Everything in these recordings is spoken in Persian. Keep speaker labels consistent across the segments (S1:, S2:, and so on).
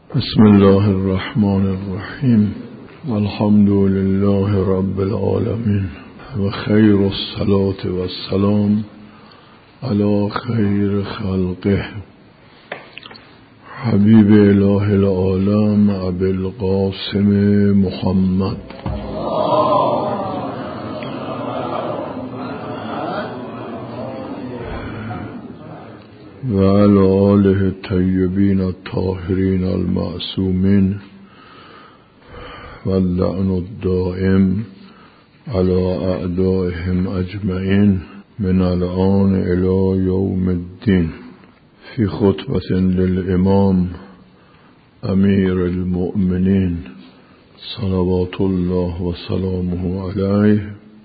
S1: بسم الله الرحمن الرحیم والحمد لله رب العالمین و خیر الصلاة و السلام علی خیر خلقه حبیب اله العالم ابی القاسم محمد و علی آله الطیبین الطاهرین المعصومین و اللعن الدائم علی اعدائهم اجمعین من الآن الی یوم الدین. فی خطبة للامام امیر المؤمنین صلوات الله و سلامه علیه: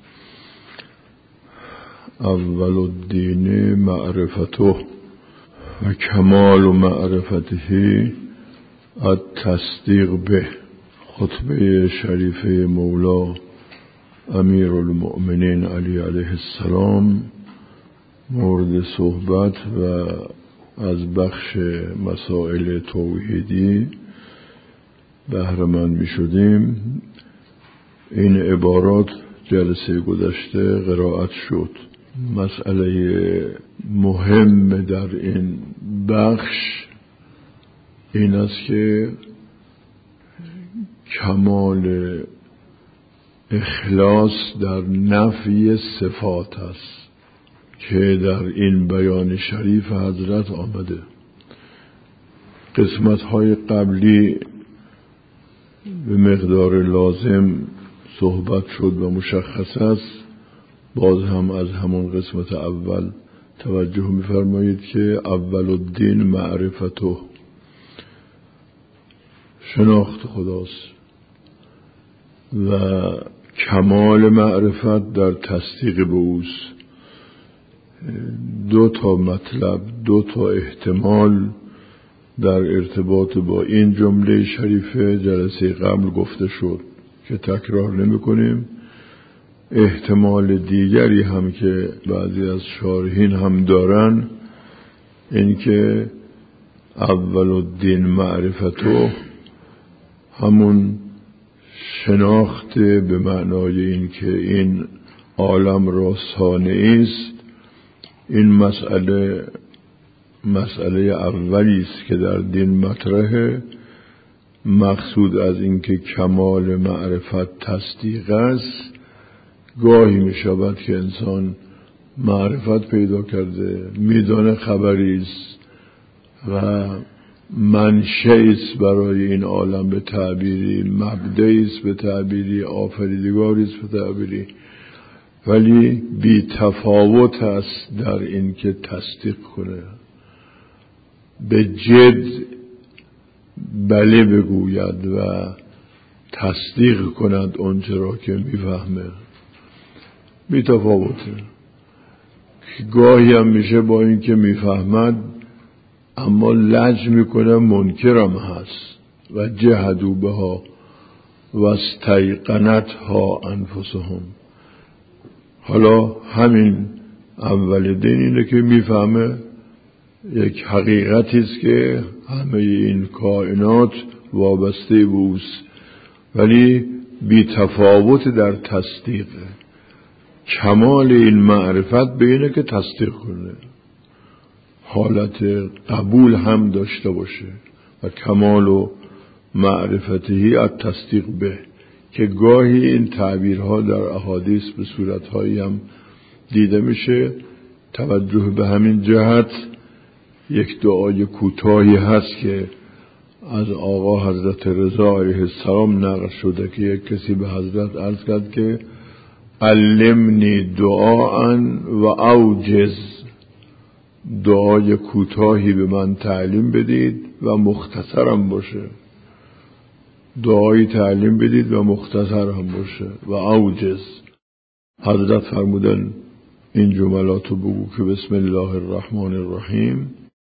S1: اول الدین معرفته و کمال معرفته التصدیق به. خطبه شریفه مولا امیر المؤمنین علی علیه السلام مورد صحبت و از بخش مسائل توحیدی بهره مند می شدیم. این عبارات جلسه گذشته قرائت شد. مسئله مهم در این بخش این است که کمال اخلاص در نفی صفات است که در این بیان شریف حضرت آمده. قسمت‌های قبلی به مقدار لازم صحبت شد و مشخص است. باز هم از همون قسمت اول توجه می‌فرمایید که اول الدین معرفته، شناخت خداست و کمال معرفت در تصدیق به اوست. دو تا مطلب، دو تا احتمال در ارتباط با این جمله شریفه جلسه قبل گفته شد که تکرار نمی کنیم. احتمال دیگری هم که بعضی از شارحین هم دارن این که اول الدین معرفته همون شناخت به معنای این که این عالم را صانعی است. این مسئله اولی است که در دین مطرحه. مقصود از این که کمال معرفت تصدیق است. گاهی می شود که انسان معرفت پیدا کرده، میدانه خبری است و منشأ است برای این عالم به تعبیری، مبدأ است به تعبیری، آفریدگاری است به تعبیری، ولی بی تفاوت است در این که تصدیق کنه، به جد بله بگوید و تصدیق کند آنچه را که میفهمه. بی تفاوته. گاهی هم میشه با این که میفهمد اما لج میکنه، منکرم هست و جهدوا بها و استیقنتها انفسهم. حالا همین اول دین اینه که میفهمه یک حقیقتی است که همه این کائنات وابسته به اوست، ولی بی تفاوت در تصدیق. کمال این معرفت به اینه که تصدیق کنه، حالت قبول هم داشته باشه. و کمال و معرفتی از تصدیق به، که گاهی این تعبیرها در احادیث به صورتهایی هم دیده میشه. توجه به همین جهت یک دعای کوتاهی هست که از آقا حضرت رضا علیه السلام نقل شده که یک کسی به حضرت عرض کرد که علمنی دعاء و اوجز، دعای کوتاهی به من تعلیم بدید و مختصرم باشه. دعایی تعلیم بدید و مختصر هم باشه و اوجز. حضرت فرمودن این جملاتو بگو که بسم الله الرحمن الرحیم،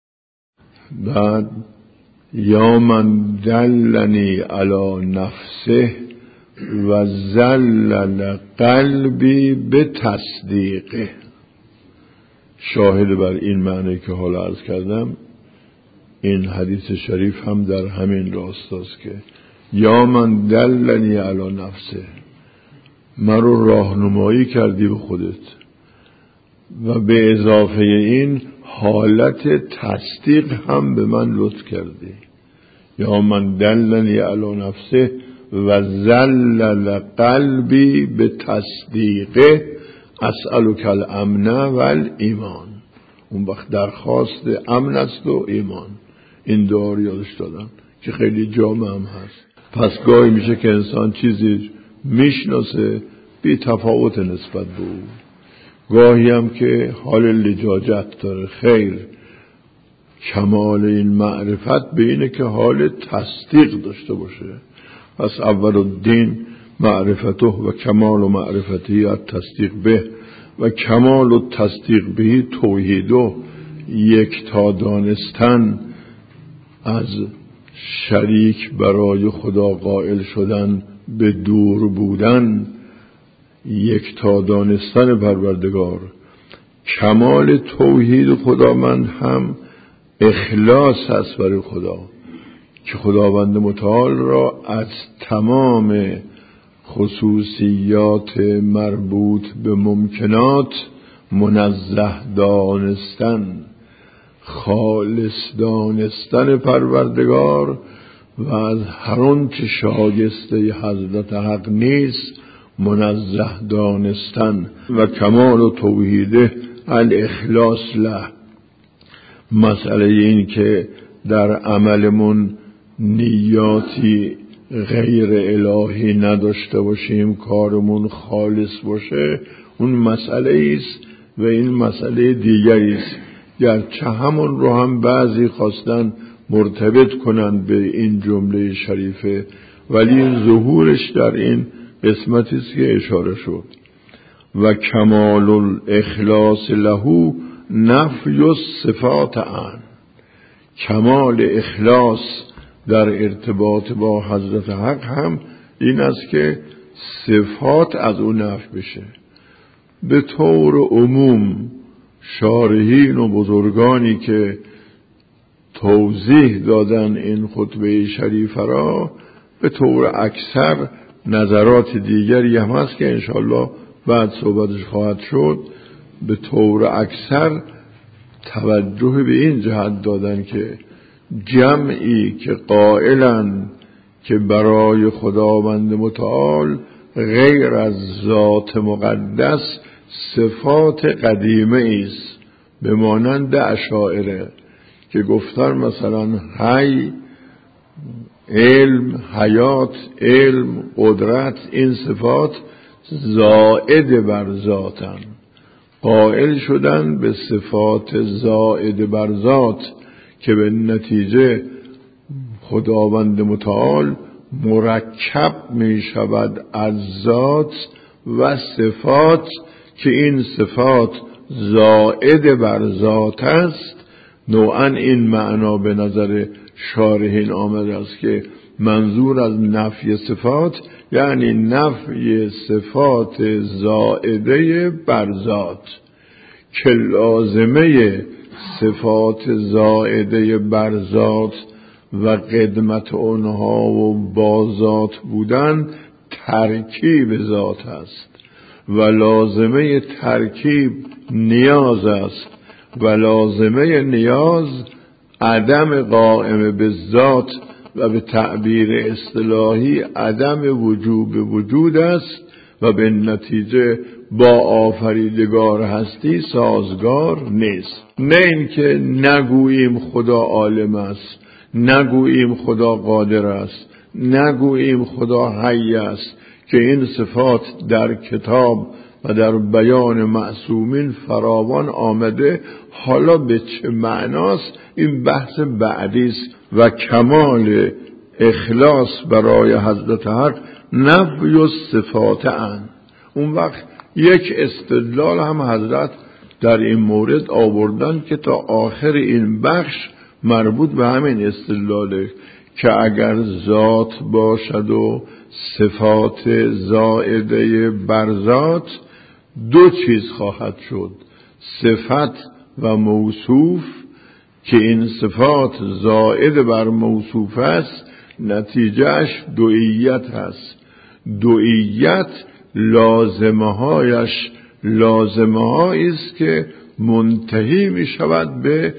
S1: بعد یا من دلنی علی نفسه و ذلل قلبی به تصدیقه. شاهد بر این معنی که حالا عرض کردم این حدیث شریف هم در همین راستاست که یا من دلنی علی نفسه، من رو راهنمایی کردی به خودت، و به اضافه این حالت تصدیق هم به من لطف کردی. یا من دلنی علی نفسه و ذلل قلبی به تصدیقه اسألک الامن و الایمان. اون وقت درخواست امن است و ایمان. این دعا رو یادش دادن که خیلی جامع هم هست. پس گاهی میشه که انسان چیزی میشناسه بی تفاوت نسبت به او، گاهی هم که حال لجاجت داره. خیر، کمال این معرفت به اینه که حال تصدیق داشته باشه. پس اول الدین معرفته و کمال و معرفتی التصدیق به و کمال و تصدیق بهی توحیدو، یک تا دانستن از شریک برای خدا قائل شدن به دور بودن، یک تا دانستن پروردگار. کمال توحید خداوند هم اخلاص هست برای خدا، که خداوند متعال را از تمام خصوصیات مربوط به ممکنات منزه دانستن، خالص دانستن پروردگار و از هر آنچه شایسته حضرت حق نیست منزه دانستن. و کمال و توحیده الاخلاص له، مسئله این که در عملمون نیاتی غیر الهی نداشته باشیم، کارمون خالص باشه، اون مسئله است. و این مسئله دیگری است، گرچه همون رو هم بعضی خواستن مرتبط کنن به این جمله شریفه، ولی ظهورش در این قسمتی است که اشاره شد. و کمال الاخلاص له نفی الصفات عن، کمال اخلاص در ارتباط با حضرت حق هم این است که صفات از او نفی بشه. به طور عموم شارحین و بزرگانی که توضیح دادن این خطبه شریفه را، به طور اکثر نظرات دیگری هم هست که انشاءالله بعد صحبتش خواهد شد، به طور اکثر توجه به این جهت دادن که جمعی که قائلن که برای خداوند متعال غیر از ذات مقدس صفات قدیمه است، به مانند اشاعره که گفتن مثلا حی، علم، حیات، علم، قدرت، این صفات زائد بر ذاتن، قائل شدن به صفات زائد بر ذات که به نتیجه خداوند متعال مرکب می شود از ذات و صفات، که این صفات زائد بر ذات است. نوعا این معنا به نظر شارحین آمده است که منظور از نفی صفات یعنی نفی صفات زائده بر ذات، که لازمه صفات زائده بر ذات و قدمت آنها و با ذات بودن ترکیب ذات است، و لازمه ترکیب نیاز است، و لازمه نیاز عدم قائم به ذات و به تعبیر اصطلاحی عدم وجوب وجود است، و به نتیجه با آفریدگار هستی سازگار نیست. نه اینکه نگوییم خدا عالم است، نگوییم خدا قادر است، نگوییم خدا حی است، که این صفات در کتاب و در بیان معصومین فراوان آمده. حالا به چه معناست این بحث بعدی است. و کمال اخلاص برای حضرت حق نفی الصفات عن. اون وقت یک استدلال هم حضرت در این مورد آوردن که تا آخر این بخش مربوط به همین استدلاله، که اگر ذات باشد و صفات زائده بر ذات، دو چیز خواهد شد: صفت و موصوف که این صفات زائد بر موصوف است، نتیجهش دوئیت هست. دوئیت لازمه‌هایی است که منتهی می شود به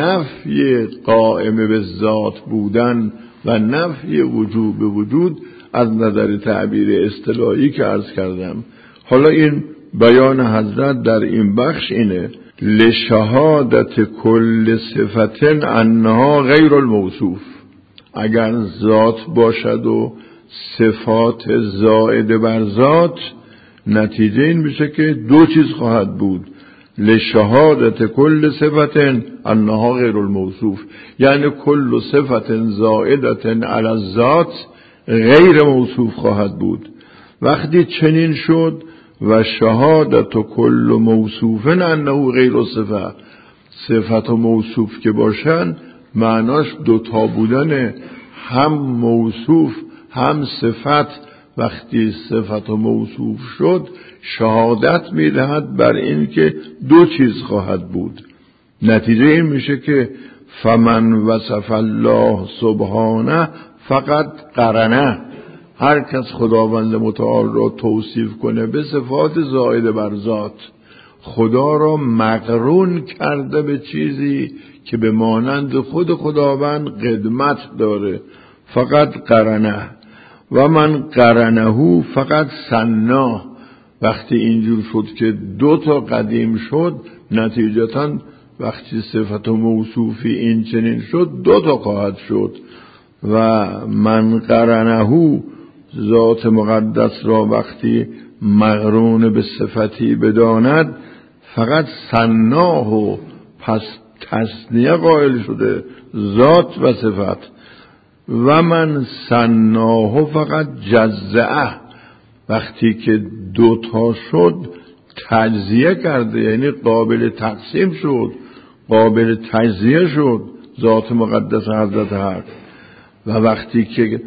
S1: نفی قائم به ذات بودن و نفی وجوب وجود از نظر تعبیر اصطلاحی که عرض کردم. حالا این بیان حضرت در این بخش اینه: لشهادت کل صفت انها غیر الموصوف. اگر ذات باشد و صفات زائد بر ذات، نتیجه این میشه که دو چیز خواهد بود: لشهادت کل صفت انها غیر الموصوف، یعنی کل صفت زائدت علی الذات غیر موصوف خواهد بود. وقتی چنین شد و شهادت کل موصوف انه غیر صفه، صفت و موصوف که باشن معناش دوتا بودن، هم موصوف هم صفت. وقتی صفت و موصوف شد شهادت میدهد بر این که دو چیز خواهد بود. نتیجه این میشه که فمن وصف الله سبحانه فقط قرنه. هر کس خداوند متعال را توصیف کنه به صفات زائد بر ذات، خدا را مقرون کرده به چیزی که به مانند خود خداوند قدمت داره. فقط قرنه و من قرنه فقط سنا. وقتی اینجور شد که دو تا قدیم شد، نتیجتا وقتی صفت و موصوفی این چنین شد دو تا خواهد شد. و من قرنه، ذات مقدس را وقتی مقرون به صفتی بداند فقط سناه، پس تثنیه قائل شده ذات و صفت. و من سناه فقط جزعه، وقتی که دوتا شد تجزیه کرده، یعنی قابل تقسیم شد، قابل تجزیه شد ذات مقدس حضرت حق. و وقتی که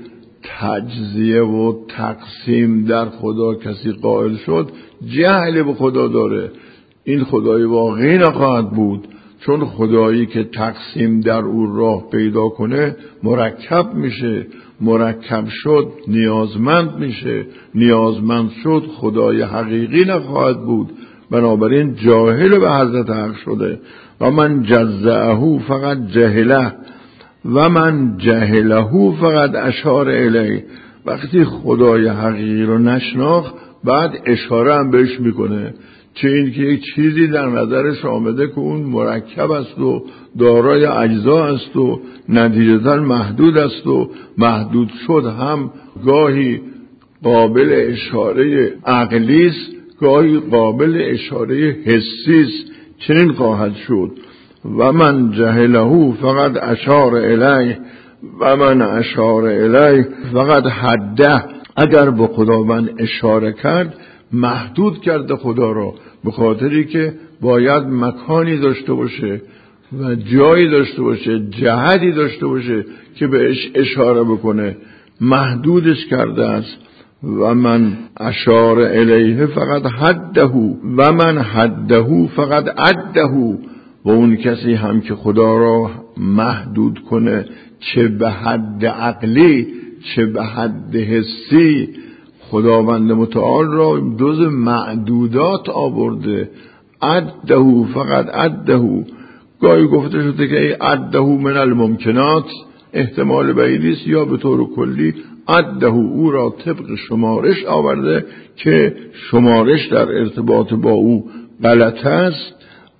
S1: تجزیه و تقسیم در خدا کسی قائل شد، جهل به خدا داره، این خدای واقعی نخواهد بود. چون خدایی که تقسیم در او راه پیدا کنه مرکب میشه، مرکب شد نیازمند میشه، نیازمند شد خدای حقیقی نخواهد بود. بنابراین جاهل به حضرت حق شده. و من جزعه فقط جهله و من جهله فقط اشار الیه. وقتی خدای حقیقی رو نشناخت بعد اشاره هم بهش میکنه، چه این که یک چیزی در نظرش آمده که اون مرکب است و دارای اجزا است و نتیجتاً محدود است و محدود شد هم گاهی قابل اشاره عقلی است، گاهی قابل اشاره حسی است. چنین خواهد شد. و من جهله فقط اشار الیه و من اشار الیه فقط حده. اگر به خداوند اشاره کرد محدود کرده خدا را، به خاطری که باید مکانی داشته باشه و جایی داشته باشه، جهتی داشته باشه که بهش اشاره بکنه، محدودش کرده است. و من اشار الیه فقط حده و من حده فقط عده. و اون کسی هم که خدا را محدود کنه، چه به حد عقلی چه به حد حسی، خداوند متعال را جز معدودات آورده. عده فقط عده. گاهی گفته شده که ای عده من الممکنات، احتمال بعیدی است، یا به طور کلی عده او را طبق شمارش آورده که شمارش در ارتباط با او غلط است.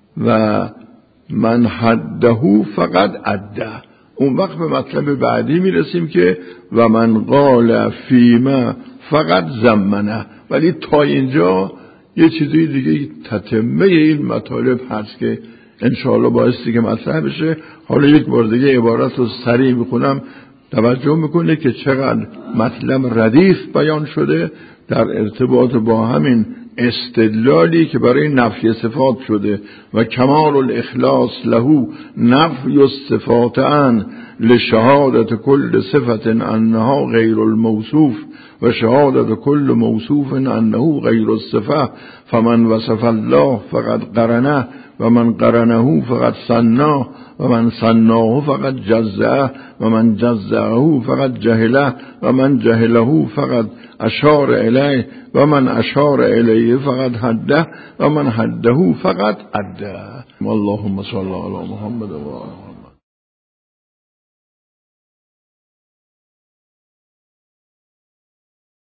S1: و من حده فقط عده. اون وقت به مطلب بعدی میرسیم که و من قال فیما فقط زمنه. ولی تا اینجا یه چیزی دیگه تتمه این مطالب هست که انشاءالله بایستی که مطرح بشه. حالا یک بار دیگه عبارت رو سریع میخونم، توجه میکنه که چقدر مطلب ردیف بیان شده در ارتباط با همین استدلالی که برای نفی صفات شده. و کمال الاخلاص له نفی الصفات عن لشهادت کل صفت انها غیر الموصوف و شهادت کل موصوف انه غیر الصفه فمن وصف الله فقد قرنه و من قرنه فقد صناه و من صناه فقد جزعه و من جزعه فقد جهله و من جهله فقد اشار الیه و من اشار الیه فقد حده و من حده فقد عده. اللهم صل علی محمد و آله